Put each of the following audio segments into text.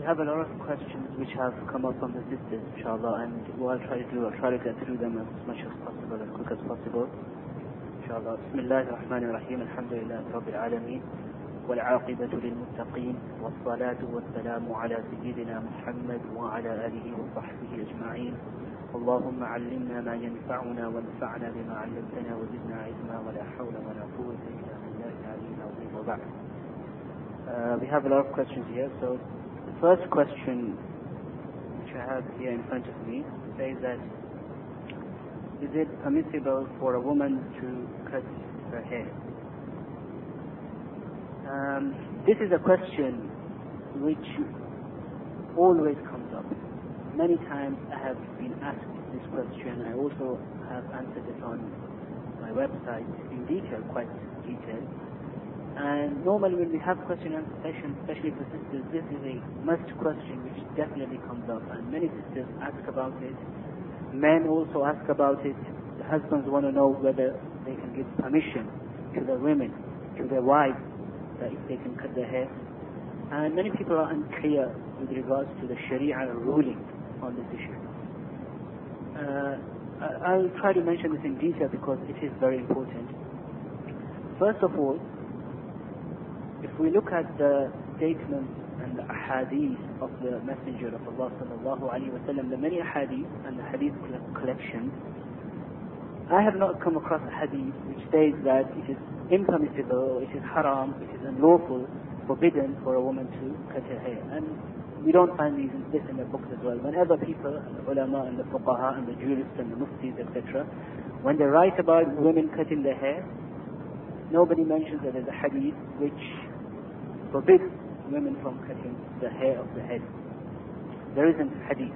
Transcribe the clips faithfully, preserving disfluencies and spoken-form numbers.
have a lot of questions which have come up from the sisters, inshallah, and what I'll try to do, I'll try to get through them as much as possible, as quick as possible. Inshallah. Bismillah ar-Rahman ar-Rahim, alhamdulillah, Rabbil Alameen, والعاقبة للمتقين والصلاة والسلام على سيدنا محمد وعلى آله وصحبه أجمعين. اللهم علمنا ما ينفعنا وانفعنا بما علمتنا وزدنا علما ولا حول ولا قوة إلا بالله العلي العظيم وبعد. Uh, we have a lot of questions here. So the first question which I have here in front of me says that, is it permissible for a woman to cut her hair? Um, this is a question which always comes up. Many times I have been asked this question. I also have answered it on my website in detail, quite detailed. And normally when we have question and answer sessions, especially for sisters, this is a must question which definitely comes up. And many sisters ask about it. Men also ask about it. The husbands want to know whether they can give permission to their women, to their wives, that if they can cut their hair. And many people are unclear with regards to the Sharia ruling on this issue. Uh, I'll try to mention this in detail because it is very important. First of all, if we look at the statements and the ahadith of the Messenger of Allah sallallahu alaihi wasallam, the many ahadith and the hadith collections, I have not come across a hadith which says that it is impermissible, or it is haram, it is unlawful, forbidden for a woman to cut her hair. And we don't find these in, this in the books as well. Whenever people, the ulama and the fuqaha and the jurists and the muftis, et cetera, when they write about women cutting their hair, nobody mentions that there's a hadith which forbids women from cutting the hair of the head. There isn't a hadith.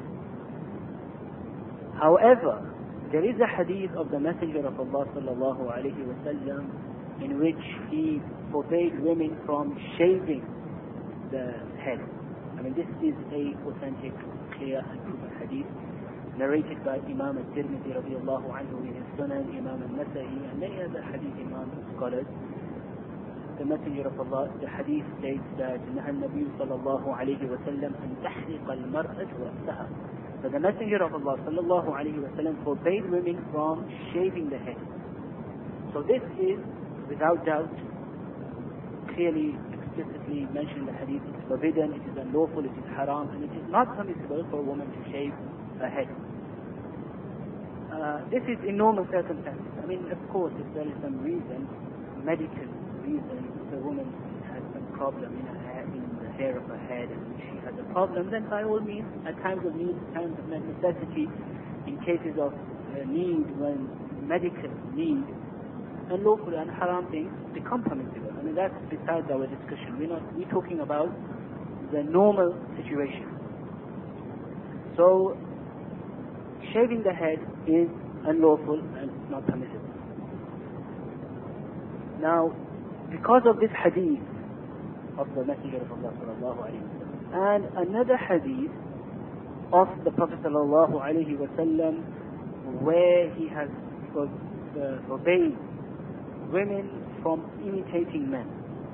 However, there is a hadith of the Messenger of Allah sallallahu alaihi wasallam in which he forbade women from shaving the head. I mean, this is a authentic, clear and proven hadith narrated by Imam al-Tirmidhi radiallahu anhu in his Sunan, Imam al-Nasa'i, and many other hadith Imam scholars. The Messenger of Allah, the hadith states that نهى النبي صلى الله عليه وسلم أن تحرق المرأة رأسها. So the Messenger of Allah صلى الله عليه وسلم forbade women from shaving the head. So this is, without doubt, clearly, explicitly mentioned in the hadith. It's forbidden, it is unlawful, it is haram, and it is not permissible for a woman to shave her head. Uh, this is in normal circumstances. I mean, of course, if there is some reason, medical reason, if a woman has some problem in her hair, in the hair of her head, and she has a problem, then by all means, at times of need, times of necessity, in cases of uh, need, when medical need, unlawful and haram things become permissible. I mean, that's besides our discussion. We're not, we're talking about the normal situation. So, shaving the head is unlawful and not permissible. Now, because of this hadith of the Messenger of Allah sallallahu alaihi wasallam and another hadith of the Prophet sallallahu alaihi wasallam where he has forbade women from imitating men.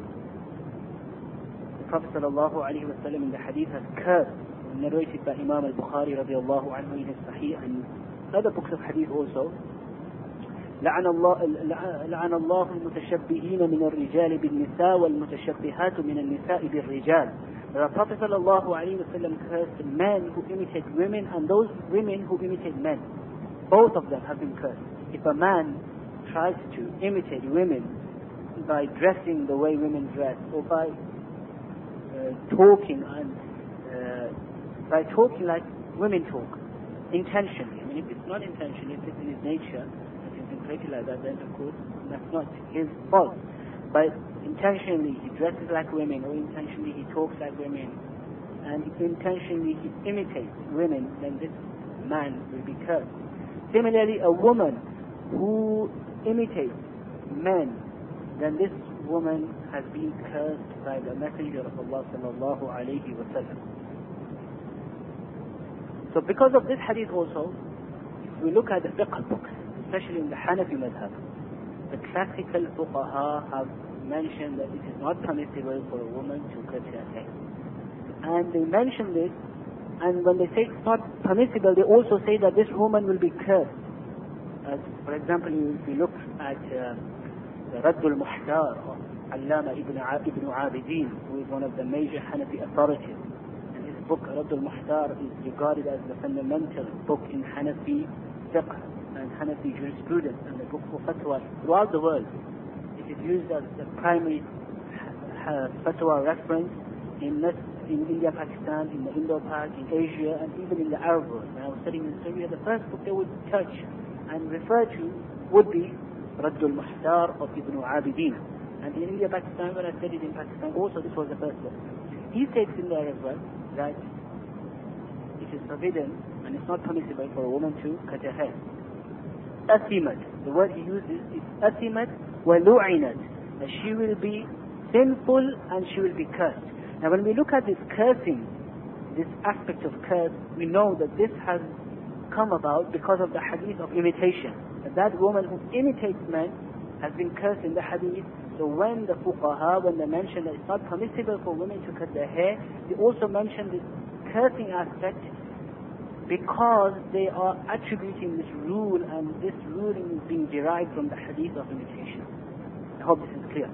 The Prophet sallallahu alaihi wasallam in the hadith has cursed, narrated by Imam al-Bukhari radiallahu anhu in his Sahih and other books of hadith also. لعن الله لعن الله المتشبهين من الرجال بالنساء والمتشبهات من النساء بالرجال. The Prophet sallallahu alaihi wasallam cursed men who imitate women and those women who imitate men. Both of them have been cursed. If a man tries to imitate women by dressing the way women dress, or by uh, talking and uh, by talking like women talk, intentionally. I mean, if it's not intentionally, if it's in his nature, like that, then of course that's not his fault. But intentionally he dresses like women, or intentionally he talks like women, and intentionally he imitates women, then this man will be cursed. Similarly, a woman who imitates men, then this woman has been cursed by the Messenger of Allah sallallahu alaihi wasallam. So because of this hadith also, if we look at the fiqh books, especially in the Hanafi madhab, the classical fuqaha have mentioned that it is not permissible for a woman to cut her hair. and they mention this, and when they say it's not permissible, they also say that this woman will be cursed. As, for example, if you look at uh, the Radd al-Muhtar of Allama ibn, ibn Abidin, who is one of the major Hanafi authorities. And his book, Radd al-Muhtar, is regarded as the fundamental book in Hanafi fiqh and Hanafi jurisprudence, and the book for fatwa throughout the world. It is used as the primary uh, fatwa reference in, in India, Pakistan, in the Indo-Pak, in Asia, and even in the Arab world. When I was studying in Syria, the first book they would touch and refer to would be Radd al-Muhtar of Ibn Abidin. And in India, Pakistan, when I studied in Pakistan, also this was the first book. He states in there as well that it is forbidden and it's not permissible for a woman to cut her hair. Asimat, the word he uses is asimat wa lu'inat, that she will be sinful and she will be cursed. Now when we look at this cursing, this aspect of curse, we know that this has come about because of the hadith of imitation. That, that woman who imitates men has been cursed in the hadith. So when the fuqaha, when they mention that it's not permissible for women to cut their hair, they also mention this cursing aspect because they are attributing this rule, and this ruling is being derived from the hadith of imitation. I hope this is clear.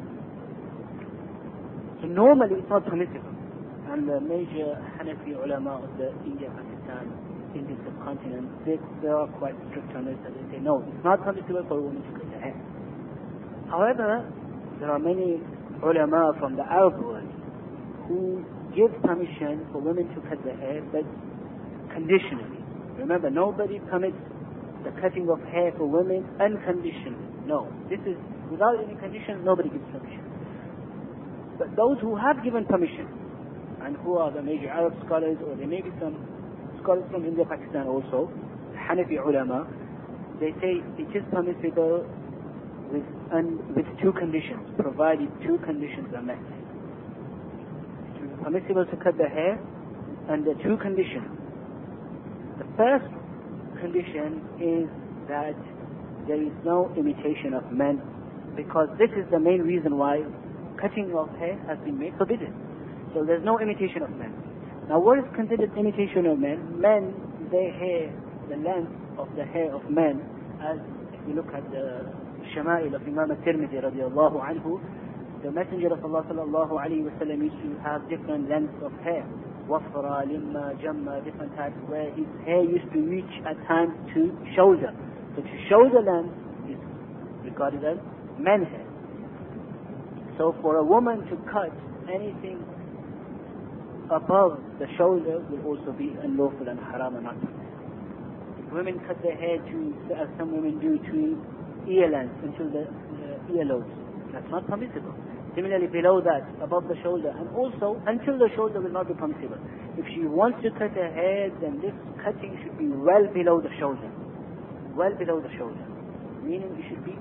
So normally it's not permissible. And the major Hanafi ulama of the India, Pakistan, Indian subcontinent, they, they are quite strict on this, and they say no, it's not permissible for a woman to cut her hair. However, there are many ulama from the Arab world who give permission for women to cut their hair, but conditionally. Remember, nobody permits the cutting of hair for women unconditionally. No, this is without any condition. Nobody gives permission. But those who have given permission, and who are the major Arab scholars, or there may be some scholars from India, Pakistan also, Hanafi ulama, they say it is permissible with, and with two conditions, provided two conditions are met. It is permissible to cut the hair under two conditions. The first condition is that there is no imitation of men, because this is the main reason why cutting of hair has been made forbidden. So there's no imitation of men. Now what is considered imitation of men? Men, their hair, the length of the hair of men, as if you look at the Shama'il of Imam al-Tirmidhi radiallahu anhu, the Messenger of Allah sallallahu alayhi wa sallam used to have different lengths of hair. Wafra, limma, jamma, different types, where his hair used to reach at times to shoulder. So to shoulder length is regarded as men hair. So for a woman to cut anything above the shoulder will also be unlawful and haram and not. If women cut their hair to, as some women do, to ear length, until the uh, earlobes, that's not permissible. Similarly, below that, above the shoulder, and also until the shoulder will not be permissible. If she wants to cut her hair, then this cutting should be well below the shoulder. Well below the shoulder. Meaning it should be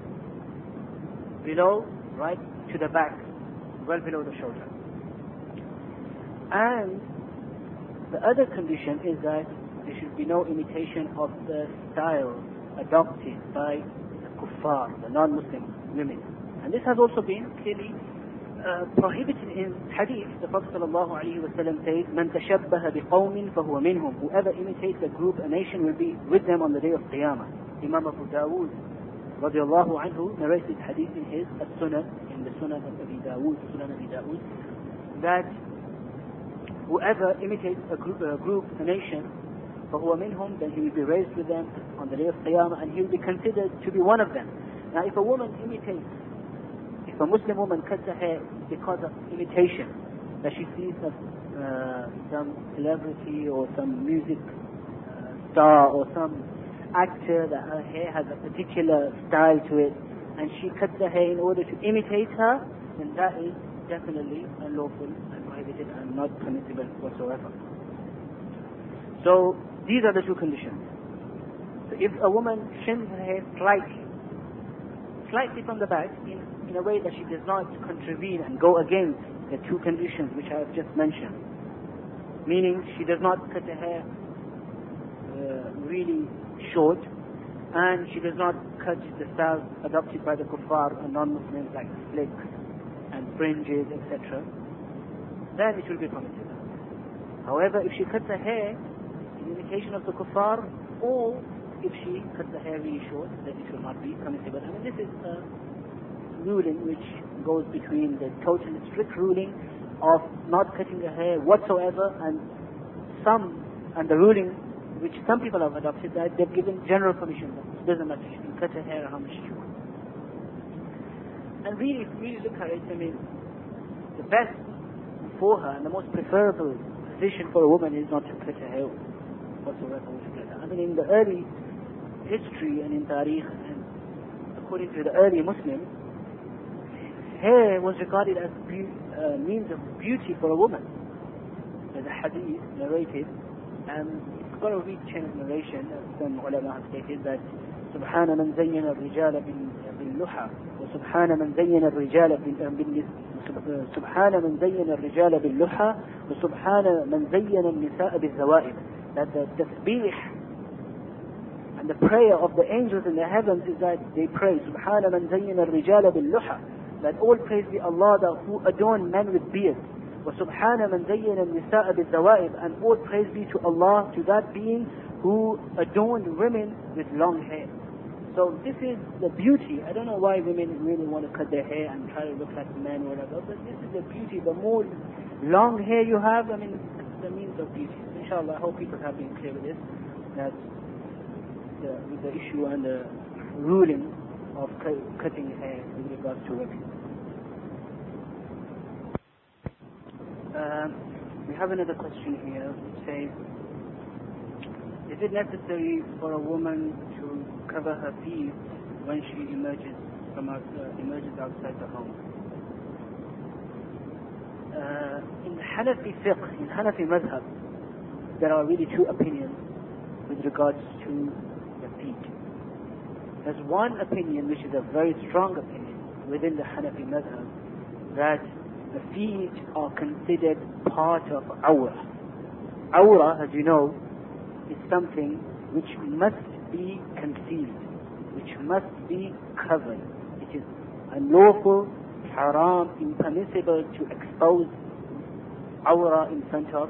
below, right to the back, well below the shoulder. And the other condition is that there should be no imitation of the style adopted by the kuffar, the non-Muslim women. And this has also been clearly uh, prohibited in hadith. The Prophet sallallahu alaihi wasallam says, "Man tashabbaha biqawmin fahuwa minhum." Whoever imitates a group, a nation, will be with them on the day of Qiyamah. Imam Abu Dawood radiallahu anhu narrates this hadith in his As-Sunan, in the Sunan of Abi Dawood, Sunan Abi Dawood, that whoever imitates a group, a group, a nation, fahuwa minhum, then he will be raised with them on the day of Qiyamah, and he will be considered to be one of them. Now, if a woman imitates, if a Muslim woman cuts her hair because of imitation, that she sees of, uh, some celebrity or some music uh, star or some actor, that her hair has a particular style to it, and she cuts her hair in order to imitate her, then that is definitely unlawful and prohibited and not permissible whatsoever. So these are the two conditions. So if a woman trims her hair slightly, slightly from the back, in, in a way that she does not contravene and go against the two conditions which I have just mentioned, meaning she does not cut her hair uh, really short, and she does not cut the style adopted by the kuffar and non-Muslims like slicks and fringes, et cetera, then it will be permissible. However, if she cuts her hair in imitation of the kuffar, or if she cuts her hair really short, then it will not be permissible. I mean, this is a ruling which goes between the totally strict ruling of not cutting her hair whatsoever, and some, and the ruling which some people have adopted, that they've given general permission. It doesn't matter, she can cut her hair how much she wants. And really, if you really look at it, I mean, the best for her and the most preferable position for a woman is not to cut her hair whatsoever altogether. I mean, in the early history and in Tariq, and according to the early Muslims, hair was regarded as a uh, means of beauty for a woman. There's a hadith narrated, and it's got a read chain of narration, as some ulama have stated, that سبحان من زين الرجال باللحى وسبحان من زين الرجال سبحان من زين الرجال باللحى وسبحان من زين النساء بالزوائد. That the tasbih and the prayer of the angels in the heavens is that they pray سبحان من زين الرجال باللحى, that all praise be Allah that who adorn men with beards, وسبحان من زين النساء بالزوائد, and all praise be to Allah, to that being who adorned women with long hair. So this is the beauty. I don't know why women really want to cut their hair and try to look like men or whatever, but this is the beauty. The more long hair you have, I mean, it's the means of beauty. Inshallah, I hope people have been clear with this, that the, with the issue and the ruling of cu cutting hair with regards to women. Um, we have another question here which says, is it necessary for a woman to cover her feet when she emerges from out, uh, emerges outside the home? Uh, in Hanafi fiqh, in Hanafi madhab, there are really two opinions with regards to the feet. There's one opinion which is a very strong opinion within the Hanafi madhab, that the feet are considered part of awrah. Awrah, as you know, is something which must be concealed, which must be covered. It is unlawful, haram, impermissible to expose awrah in front of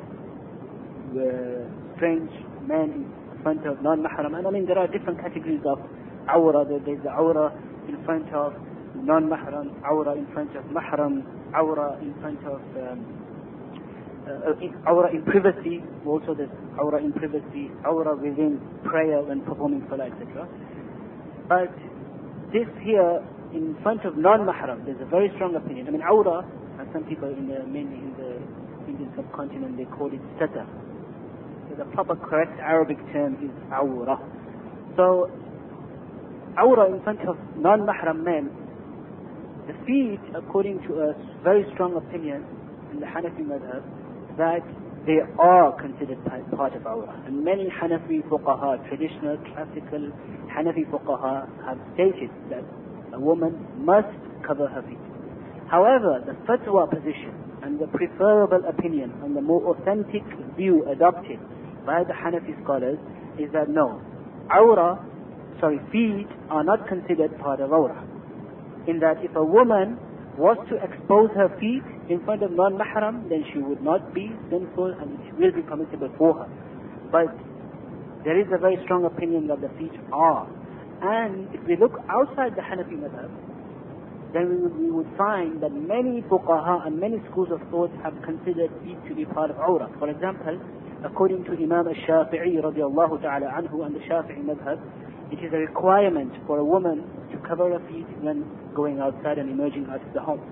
uh, strange men, in front of non-mahram. And I mean, there are different categories of awrah. There's the awrah in front of non-mahram, awrah in front of mahram, awrah in front of um, Uh, awrah in privacy. Also there's awrah in privacy, awrah within prayer when performing salah, et cetera. But this here in front of non-mahram, there's a very strong opinion. I mean, awrah, and some people in the mainly in the Indian subcontinent, they call it satar. So the proper correct Arabic term is awrah. So awrah in front of non-mahram men, the feet, according to a very strong opinion in the Hanafi madhab, that they are considered part of awrah. And many Hanafi fuqaha, traditional, classical Hanafi fuqaha, have stated that a woman must cover her feet. However, the fatwa position and the preferable opinion and the more authentic view adopted by the Hanafi scholars is that no, awrah, sorry, feet are not considered part of awrah. In that if a woman was to expose her feet in front of non-mahram, then she would not be sinful and it will be permissible for her. But there is a very strong opinion that the feet are. And if we look outside the Hanafi madhab, then we would, we would find that many fuqaha and many schools of thought have considered feet to be part of awrah. For example, according to Imam al-Shafi'i radiallahu ta'ala anhu and the Shafi'i madhab, it is a requirement for a woman to cover her feet when going outside and emerging out of the home.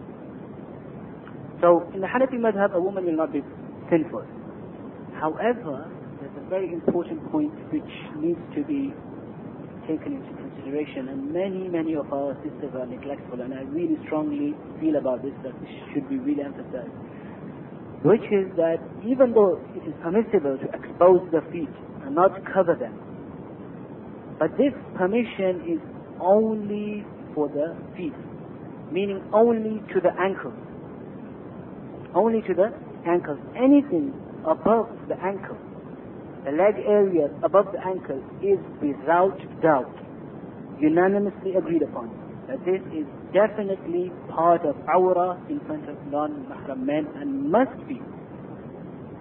So in the Hanafi madhab, a woman will not be sinful. However, there's a very important point which needs to be taken into consideration, and many, many of our sisters are neglectful, and I really strongly feel about this, that this should be really emphasized, which is that even though it is permissible to expose the feet and not cover them, but this permission is only for the feet, meaning only to the ankles. Only to the ankles. Anything above the ankle, the leg area above the ankle, is without doubt unanimously agreed upon that this is definitely part of awrah in front of non-mahram men and must be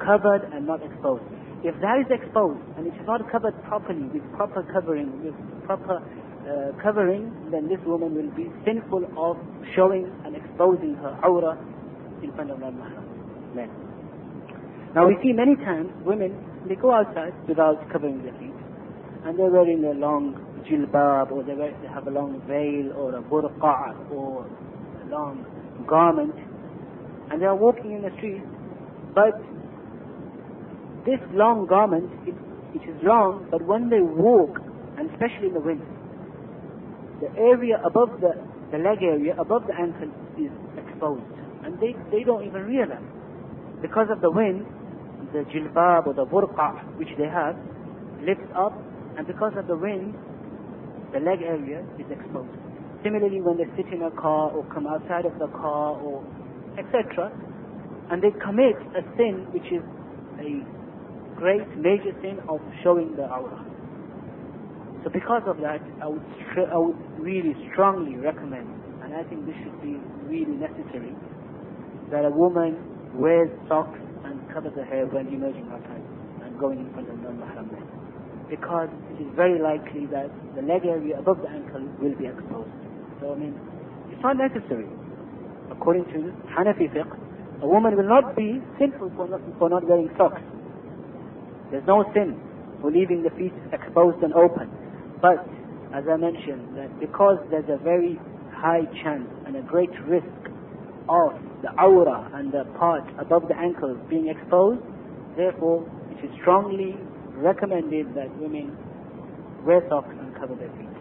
covered and not exposed. If that is exposed and it is not covered properly with proper covering, with proper uh, covering, then this woman will be sinful of showing and exposing her awrah in front of non-mahram men. Now we see many times women, they go outside without covering their feet, and they're wearing a long jilbab, or they, wear, they have a long veil, or a burqa, or a long garment, and they are walking in the street, but this long garment, it, it is long, but when they walk, and especially in the winter, the area above the, the leg area, above the ankle is exposed, and they, they don't even realize. Because of the wind, the jilbab or the burqa which they have lifts up, and because of the wind, the leg area is exposed. Similarly, when they sit in a car or come outside of the car or et cetera, and they commit a sin which is a great major sin of showing the awrah. So because of that, I would, I would really strongly recommend, and I think this should be really necessary, that a woman wears socks and covers her hair when emerging outside and going in front of non-mahram men, because it is very likely that the leg area above the ankle will be exposed. So I mean, it's not necessary. According to Hanafi fiqh, a woman will not be sinful for not, for not wearing socks. There's no sin for leaving the feet exposed and open. But, as I mentioned, that because there's a very high chance and a great risk of the awrah and the part above the ankle being exposed, therefore it is strongly recommended that women wear socks and cover their feet.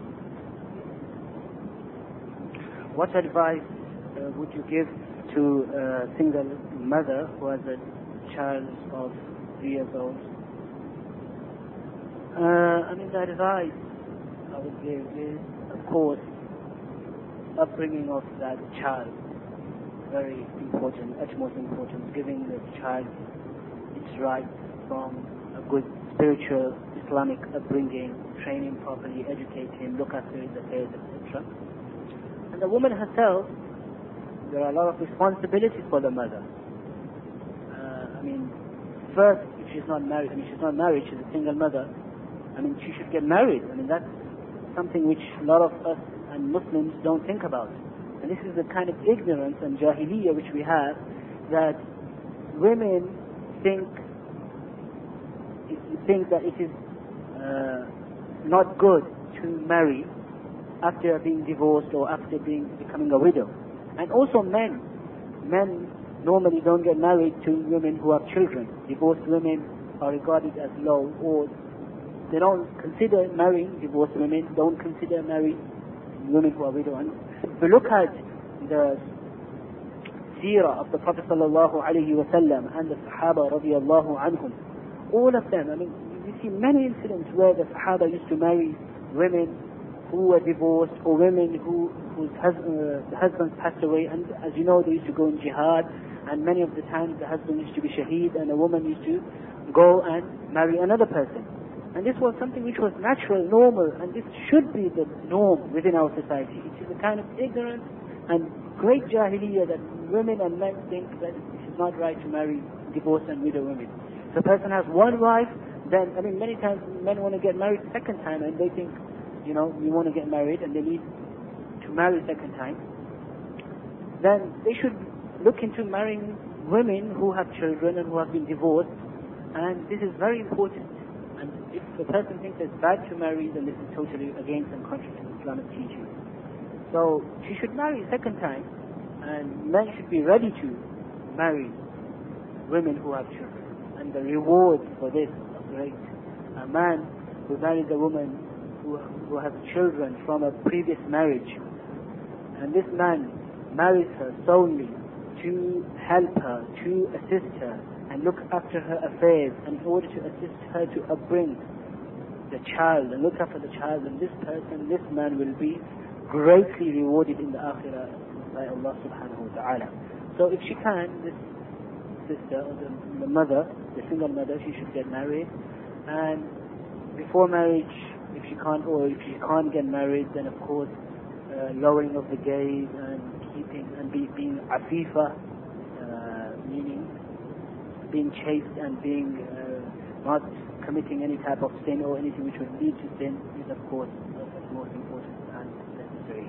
What advice uh, would you give to a single mother who has a child of three years old? Uh, I mean, the advice I would give is, of course, upbringing of that child. Very important, utmost importance, giving the child its rights from a good spiritual Islamic upbringing, train him properly, educate him, look after his affairs, et cetera. And the woman herself, there are a lot of responsibilities for the mother. Uh, I mean, first, if she's not married, I mean, she's not married, she's a single mother, I mean, she should get married. I mean, that's something which a lot of us and Muslims don't think about. And this is the kind of ignorance and jahiliyyah which we have, that women think think that it is uh, not good to marry after being divorced or after being becoming a widow. And also men. Men normally don't get married to women who have children. Divorced women are regarded as low, or they don't consider marrying divorced women, don't consider marrying women who are widow. And if we look at the seerah of the Prophet sallallahu alaihi wasallam and the Sahaba radiallahu anhum, all of them, I mean, you see many incidents where the Sahaba used to marry women who were divorced, or women who whose hus- uh, the husbands passed away, and as you know, they used to go in jihad, and many of the times the husband used to be shaheed, and the woman used to go and marry another person. And this was something which was natural, normal, and this should be the norm within our society. It is a kind of ignorance and great jahiliyyah that women and men think that it is not right to marry divorced and widow women. If a person has one wife, then, I mean, many times men want to get married a second time, and they think, you know, you want to get married and they need to marry a second time. Then they should look into marrying women who have children and who have been divorced, and this is very important. And if the person thinks it's bad to marry, then this is totally against and contrary to Islamic teaching. So she should marry a second time, and men should be ready to marry women who have children. And the reward for this is great. A man who marries a woman who, who has children from a previous marriage, and this man marries her solely to help her, to assist her, and look after her affairs, and in order to assist her to upbring the child and look after the child, and this person, this man will be greatly rewarded in the akhirah by Allah subhanahu wa ta'ala. So if she can, this sister or the, the mother, the single mother, she should get married, and before marriage, if she can't, or if she can't get married, then of course uh, lowering of the gaze and keeping and be, being afifa, uh, meaning being chaste and being uh, not committing any type of sin or anything which would lead to sin is of course the most important and necessary.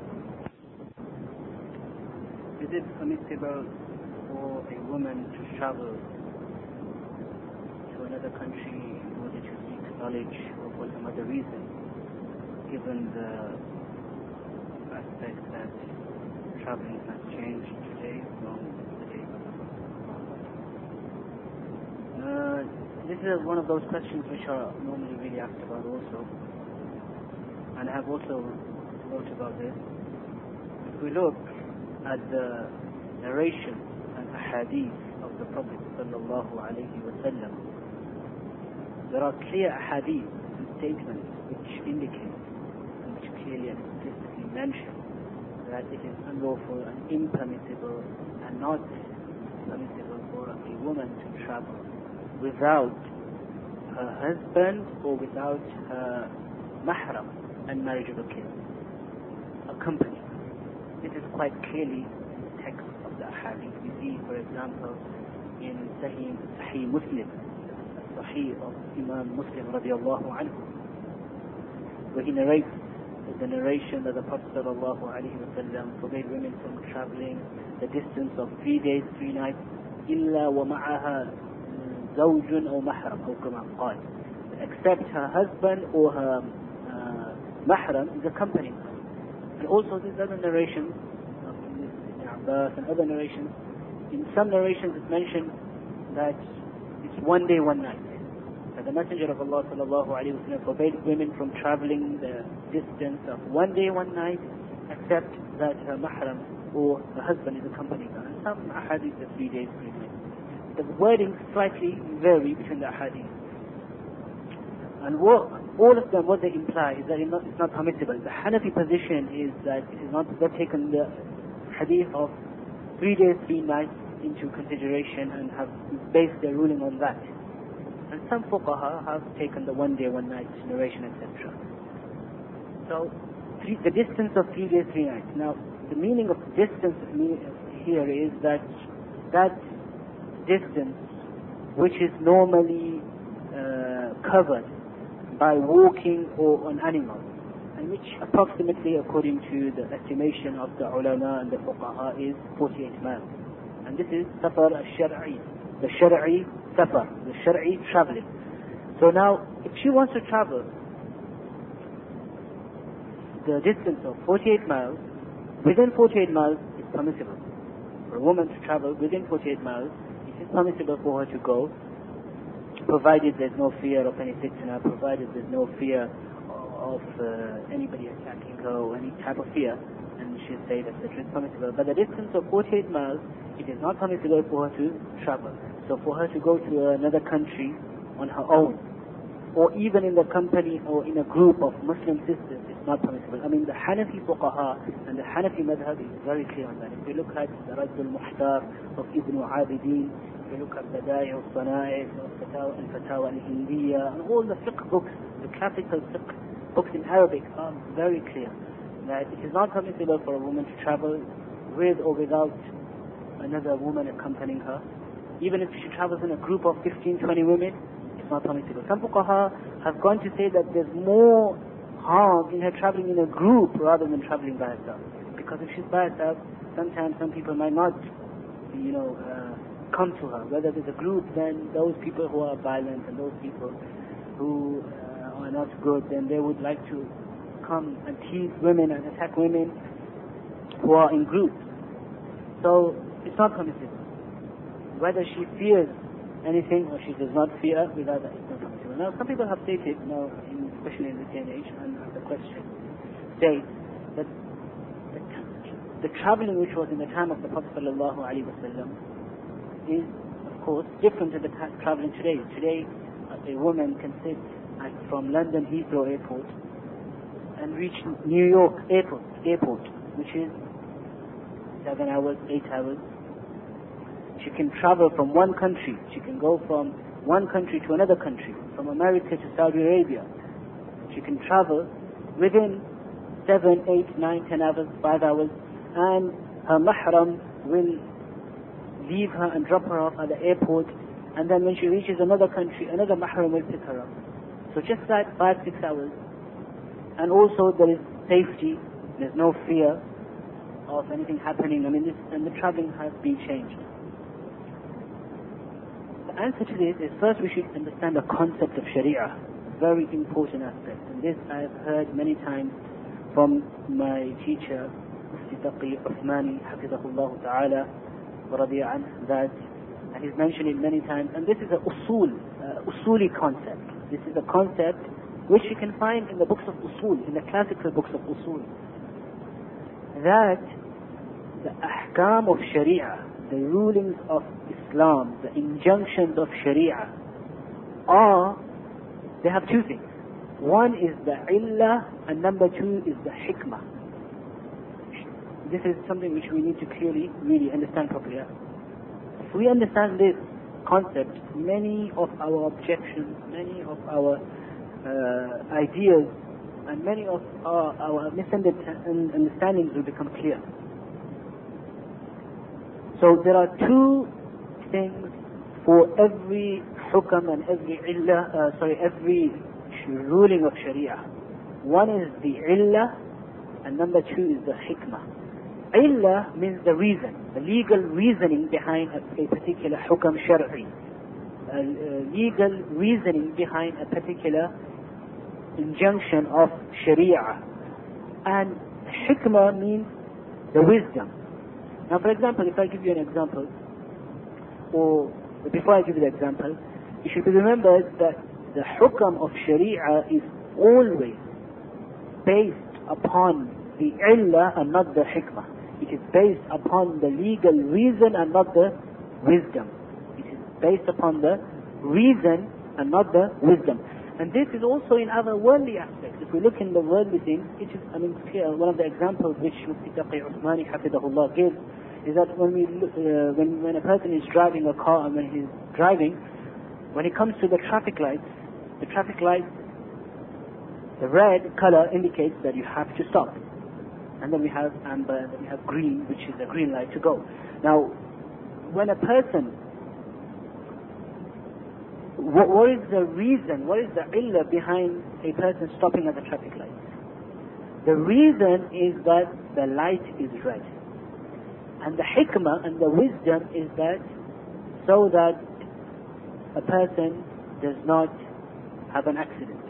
Is it permissible for a woman to travel to another country in order to seek knowledge or for some other reason, given the aspect that traveling has changed today from the day? Uh, this is one of those questions which are normally really asked about also, and I have also wrote about this. If we look at the narration and ahadith of the Prophet sallallahu alaihi wasallam, there are clear ahadith and statements which indicate and which clearly and explicitly mention that it is unlawful and impermissible and not permissible for a woman to travel without her husband or without her mahram and marriageable kids accompanying. This is quite clearly in the text of the hadith. We see, for example, in Sahih, Sahih Muslim, Sahih of Imam Muslim radiallahu anhu, where he narrates the narration that the Prophet sallallahu alaihi wasallam forbade women from traveling the distance of three days, three nights, إلا ومعها زوج أو محرم أو كما قال, except her husband or her uh, mahram is accompanying her. And also these other narrations of Ibn Abbas and other narrations, in some narrations it's mentioned that it's one day, one night. That the Messenger of Allah sallallahu alaihi wasallam forbade women from traveling the distance of one day, one night, except that her mahram or her husband is accompanying her. And some ahadith are three days, three nights. The wording slightly vary between the ahadith. And what, all of them, what they imply is that it's not, it's not permissible. The Hanafi position is that it is not, they've taken the hadith of three days, three nights into consideration and have based their ruling on that. And some fuqaha have taken the one day, one night narration, et cetera. So, three, the distance of three days, three nights. Now, the meaning of distance here is that that distance which is normally uh, covered by walking or on animals, and which approximately, according to the estimation of the ulama and the fuqaha, is forty-eight miles. And this is safar al-shar'i, the shar'i safar, the shar'i traveling. So now, if she wants to travel the distance of forty-eight miles, within forty-eight miles it's permissible. For a woman to travel within forty-eight miles, it is permissible for her to go, provided there's no fear of any fitna, provided there's no fear of uh, anybody attacking her or any type of fear, and she's safe, et cetera. It's permissible. But the distance of forty-eight miles, it is not permissible for her to travel. So for her to go to another country on her own, or even in the company or in a group of Muslim sisters, it's not permissible. I mean, the Hanafi fuqaha and the Hanafi madhab is very clear on that. If we look at the Radd al-Muhtar of Ibn Abidin, if we look at Badai al-Sana'i, al-Fatawa al-Hindiya, and all the fiqh books, the classical fiqh books in Arabic are very clear that it is not permissible for a woman to travel with or without another woman accompanying her. Even if she travels in a group of fifteen, twenty women, it's not permissible. Some fuqaha have gone to say that there's more harm in her traveling in a group rather than traveling by herself. Because if she's by herself, sometimes some people might not, you know, uh, come to her. Whether there's a group, then those people who are violent and those people who uh, are not good, then they would like to come and tease women and attack women who are in groups. So it's not permissible. Whether she fears anything or she does not fear, without that it's not permissible. Now some people have stated, now in, especially in this day and age, and the question say that the, the traveling which was in the time of the Prophet sallallahu alaihi wasallam is of course different to the ta- traveling today. Today a woman can sit at, from London Heathrow Airport and reach New York Airport, airport which is seven hours, eight hours. She can travel from one country. She can go from one country to another country, from America to Saudi Arabia. She can travel within seven, eight, nine, ten hours, five hours, and her mahram will leave her and drop her off at the airport and then when she reaches another country, another mahram will pick her up. So just that five, six hours. And also there is safety, there's no fear of anything happening. I mean, this, and the traveling has been changed. The answer to this is, first we should understand the concept of Sharia, very important aspect. And this I have heard many times from my teacher, Mufti Taqi Uthmani, Hafizahullah Ta'ala, wa radiya anhu, that, and he's mentioned it many times, and this is a usul, uh, usuli concept. This is a concept which you can find in the books of usul, in the classical books of usul, that the ahkam of Sharia, the rulings of Islam, the injunctions of Sharia are, they have two things. One is the illah, and number two is the hikmah. This is something which we need to clearly, really understand properly. If we understand this concept, many of our objections, many of our uh, ideas, and many of our, our misunderstandings will become clear. So there are two things for every hukam and every illah, uh, sorry, every ruling of Sharia. One is the illah, and number two is the hikmah. Illah means the reason, the legal reasoning behind a, a particular hukam shar'i, a, a legal reasoning behind a particular injunction of Sharia. And hikmah means the wisdom. Now, for example, if I give you an example, or before I give you the example, it should be remembered that the hukam of Sharia is always based upon the illah and not the hikmah. It is based upon the legal reason and not the wisdom. It is based upon the reason and not the wisdom. And this is also in other worldly aspects. If we look in the worldly things, it is, I mean, clear. One of the examples which Mufti Taqi Uthmani Hafidahullah gives is that when we look, uh, when when a person is driving a car, and when he's driving, when he comes to the traffic lights, the traffic lights, the red color indicates that you have to stop. And then we have amber, and then we have green, which is a green light to go. Now, when a person, what, what is the reason, what is the illah behind a person stopping at the traffic light? The reason is that the light is red. And the hikmah and the wisdom is that so that a person does not have an accident.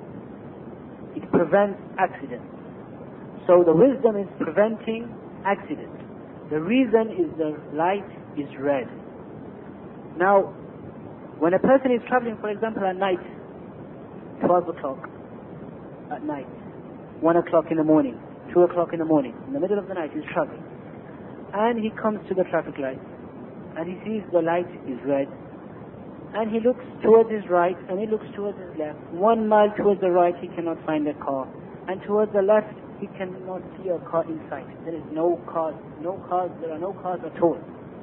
It prevents accidents. So the wisdom is preventing accident. The reason is the light is red. Now, when a person is traveling, for example, at night, twelve o'clock at night, one o'clock in the morning, two o'clock in the morning, in the middle of the night, he's traveling. And he comes to the traffic light, and he sees the light is red, and he looks towards his right, and he looks towards his left. One mile towards the right, he cannot find a car, and towards the left, he cannot see a car in sight. There is no cars, no cars, there are no cars at all.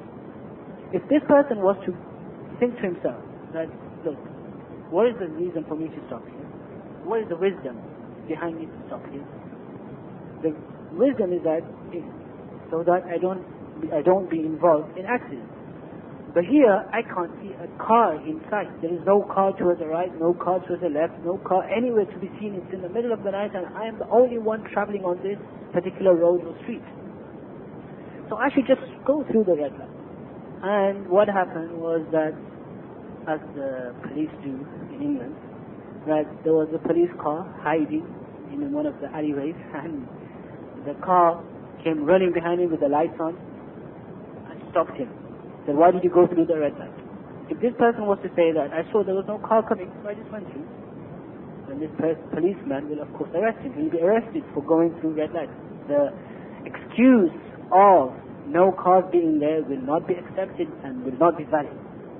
If this person was to think to himself that, look, what is the reason for me to stop here? What is the wisdom behind me to stop here? The wisdom is that if, so that I don't, I don't be involved in accidents. But here, I can't see a car in sight. There is no car towards the right, no car towards the left, no car anywhere to be seen. It's in the middle of the night, and I am the only one traveling on this particular road or street. So I should just go through the red light. And what happened was that, as the police do in England, that there was a police car hiding in one of the alleyways, and the car came running behind him with the lights on and stopped him. Said, why did you go through the red light? If this person was to say that, I saw there was no car coming, so I just went through, then this policeman will of course arrest him. He will be arrested for going through red lights. The excuse of no cars being there will not be accepted and will not be valid.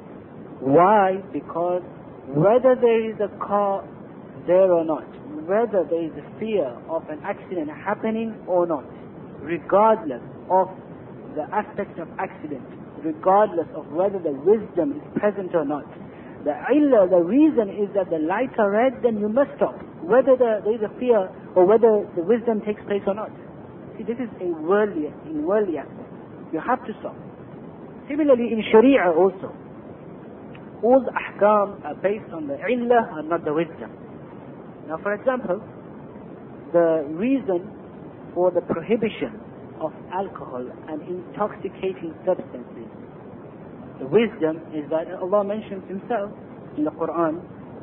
Why? Because whether there is a car there or not, whether there is a fear of an accident happening or not, regardless of the aspect of accident, regardless of whether the wisdom is present or not, the illah, the reason is that the lights are red, then you must stop, whether the, there is a fear or whether the wisdom takes place or not. See, this is a worldly, in worldly aspect. You have to stop. Similarly, in Sharia also, all the ahkam are based on the illah and not the wisdom. Now, for example, the reason for the prohibition of alcohol and intoxicating substances, the wisdom is that Allah mentions Himself in the Quran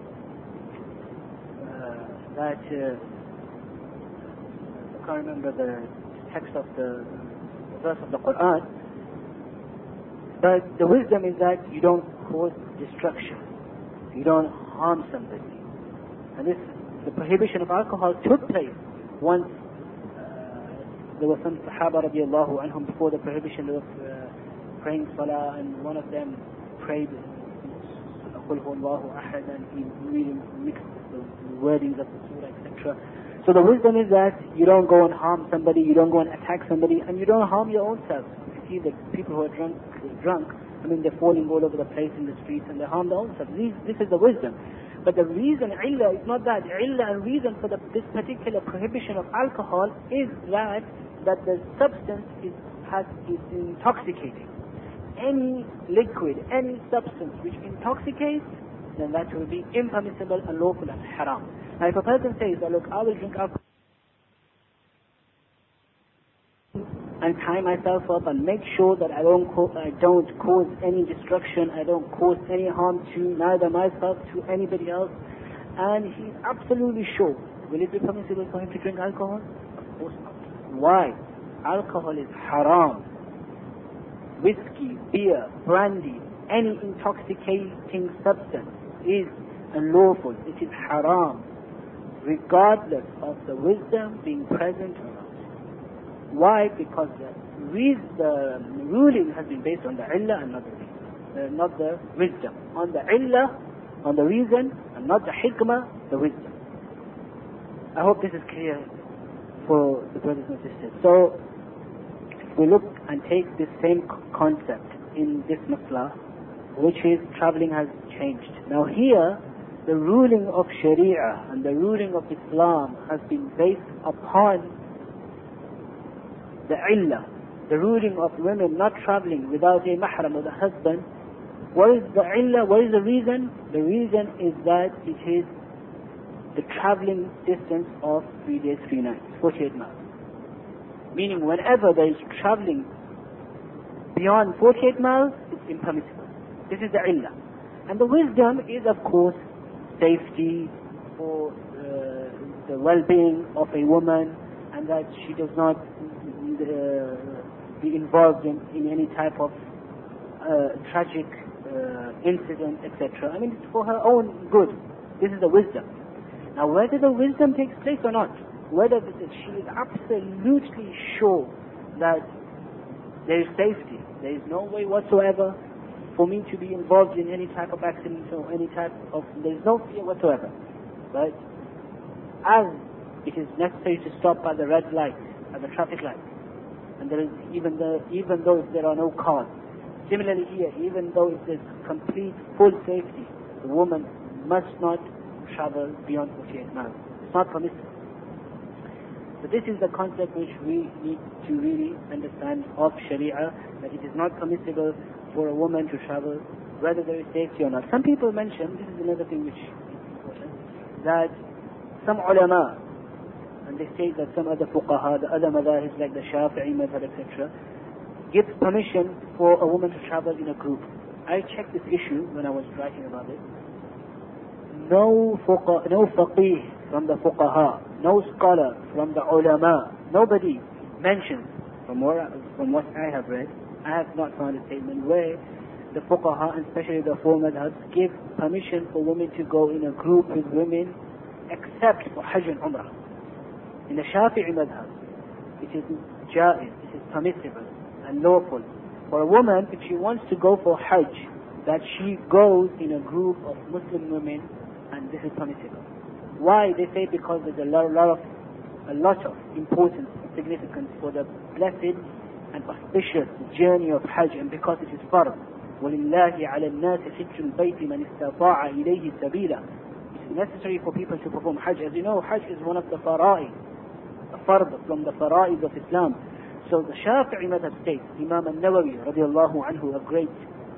uh, that uh, I can't remember the text of the, the verse of the Quran, but the wisdom is that you don't cause destruction, you don't harm somebody. And this, the prohibition of alcohol took place once uh, there were some Sahaba radiallahu anhum before the prohibition of uh, praying salah, and one of them prayed Qul huwallahu ahad, and he really mixed the wordings of the surah, et cetera. So the wisdom is that you don't go and harm somebody, you don't go and attack somebody, and you don't harm your own self. You see that people who are drunk, drunk, I mean, they're falling all over the place in the streets and they harm their own self. This, this is the wisdom. But the reason, illah, is not that. Illah and reason for the, this particular prohibition of alcohol is that that the substance is, has, is intoxicating. Any liquid, any substance which intoxicates, then that will be impermissible, unlawful, and haram. Now, if a person says that, look, I will drink alcohol and tie myself up and make sure that I don't, co- I don't cause any destruction, I don't cause any harm to neither myself, to anybody else, and he's absolutely sure, will it be permissible for him to drink alcohol? Of course not. Why? Alcohol is haram. Whiskey, beer, brandy, any intoxicating substance is unlawful. It is haram, regardless of the wisdom being present or not. Why? Because the, reason, the ruling has been based on the illah and not the reason, uh, not the wisdom. On the illah, on the reason, and not the hikmah, the wisdom. I hope this is clear for the brothers and sisters. So, if we look and take this same concept in this masla, which is traveling has changed. Now here, the ruling of Sharia and the ruling of Islam has been based upon the illah, the ruling of women not traveling without a mahram or the husband. What is the illah? What is the reason? The reason is that it is the traveling distance of three days, three nights, forty-eight miles. Meaning whenever there is traveling beyond forty-eight miles, it's impermissible. This is the illah. And the wisdom is, of course, safety for uh, the well-being of a woman, and that she does not uh, be involved in, in any type of uh, tragic uh, incident, et cetera. I mean, it's for her own good. This is the wisdom. Now, whether the wisdom takes place or not, whether she is absolutely sure that there is safety, there is no way whatsoever for me to be involved in any type of accident or any type of, there is no fear whatsoever. But as it is necessary to stop by the red light, at the traffic light, and there is even the even though if there are no cars. Similarly here, even though if there's complete full safety, the woman must not travel beyond forty-eight miles. It's not permissible. So this is the concept which we need to really understand of Sharia, that it is not permissible for a woman to travel whether there is safety or not. Some people mention, this is another thing which is important, that some ulama, and they say that some other fuqaha, the other madhahis like the Shafi'i madhab, et cetera, gives permission for a woman to travel in a group. I checked this issue when I was writing about it. No fuqa, no faqih from the fuqaha, no scholar from the ulama, nobody mentions, from what, from what I have read, I have not found a statement where the fuqaha, and especially the four madhabs, give permission for women to go in a group with women except for Hajj and Umrah. In the Shafi'i madhab, it is jaiz, it is permissible and lawful for a woman, if she wants to go for Hajj, that she goes in a group of Muslim women, and this is permissible. Why? They say because there's a lot, lot of a lot of importance and significance for the blessed and auspicious journey of Hajj, and because it is fard. وَلِلَّهِ عَلَى النَّاسِ حِجُّ الْبَيْتِ مَنِ اسْتَطَاعَ إِلَيْهِ سَبِيلًا. It is necessary for people to perform Hajj. As you know, Hajj is one of the fara'id, a fard from the fara'id of Islam. So the Shafi'i madhab states, Imam al-Nawawi radiallahu anhu, a great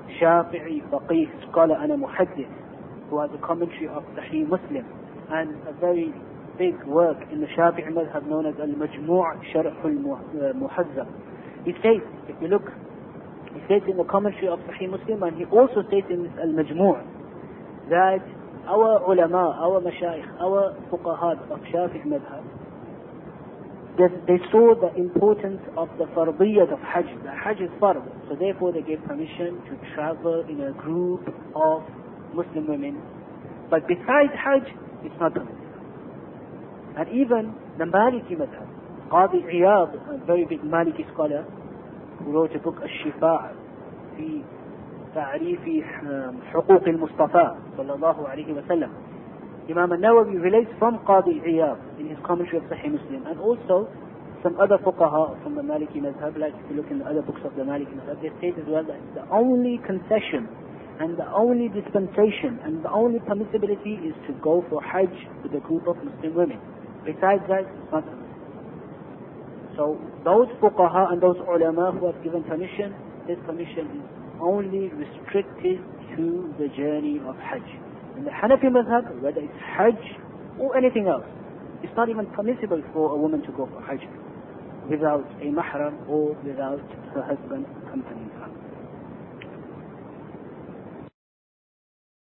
Shafi'i faqih scholar and a muhaddith who has a commentary of Sahih Muslim and a very big work in the Shafi'i madhab known as Al-Majmu' Sharh Al-Muhazzab. He states, if you look, he states in the commentary of Sahih Muslim, and he also states in this Al-Majmu' that our ulama, our mashayikh, our fuqahat of Shafi'i madhab, they, they saw the importance of the fardiyyat of Hajj. The Hajj is fard, so therefore they gave permission to travel in a group of Muslim women. But besides Hajj, it's not permitted. And even the Maliki madhab, Qadi Iyad, a very big Maliki scholar, who wrote a book, Al-Shifa' fi ta'rifi huquq al-Mustafa sallallahu alayhi wa sallam. Imam al-Nawawi relates from Qadi Iyad in his commentary of Sahih Muslim, and also some other fuqaha from the Maliki madhab, like if you look in the other books of the Maliki madhab, they state as well that the only concession and the only dispensation and the only permissibility is to go for Hajj with a group of Muslim women. Besides that, it's not permissible. So those fuqaha and those ulama who have given permission, this permission is only restricted to the journey of Hajj. In the Hanafi madhab, whether it's Hajj or anything else, it's not even permissible for a woman to go for Hajj without a mahram or without her husband accompanying her.